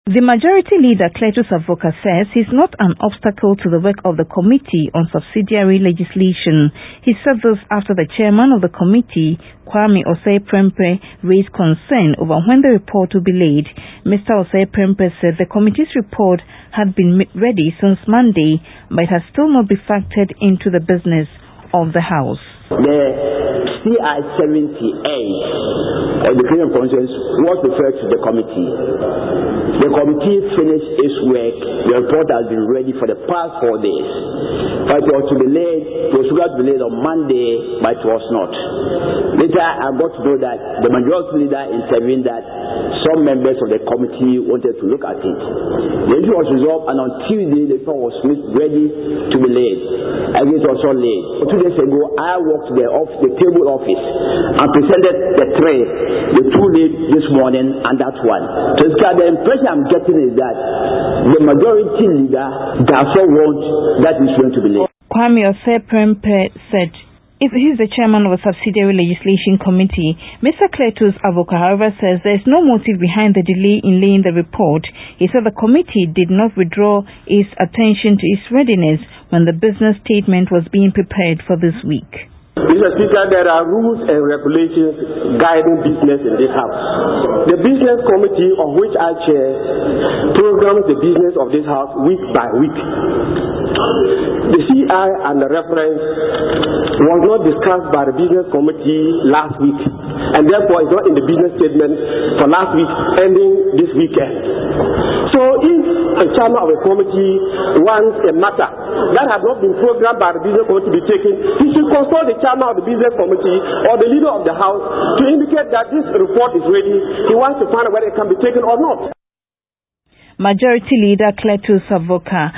The majority leader, Cletus Avoka, says he's not an obstacle to the work of the Committee on Subsidiary Legislation. He said this after the chairman of the committee, Kwame Osei-Prempeh, raised concern over when the report will be laid. Mr. Osei-Prempeh said the committee's report had been ready since Monday, but it has still not been factored into the business of the House. The CI 78 of the Criminal Constitutions was referred to the committee. The committee finished its work. The report has been ready for the past 4 days. But it was to be laid, it was supposed to be laid on Monday, but it was not. Later, I got to know that the majority leader intervened that some members of the committee wanted to look at it. The issue was resolved, and on Tuesday, the report was ready to be laid. And it was not laid. 2 days ago, I walked to the table office and presented the tray, the 2 laid this morning and that one. So the impression I'm getting is that the majority leader does not want that is going to be laid. Kwame Osei-Prempeh said if he's the chairman of a subsidiary legislation committee. Mr. Cletus Avoka, however, says there is no motive behind the delay in laying the report. He said the committee did not withdraw its attention to its readiness when the business statement was being prepared for this week. Mr. Speaker, there are rules and regulations guiding business in this House. The Business Committee, of which I chair, programs the business of this House week by week. The CI and the reference was not discussed by the Business Committee last week, and therefore is not in the business statement for last week ending this weekend. So if a chairman of a committee wants a matter that has not been programmed by the Business Committee to be taken, he should consult the chairman of the Business Committee or the leader of the House to indicate that this report is ready. He wants to find out whether it can be taken or not. Majority Leader Cletus Avoka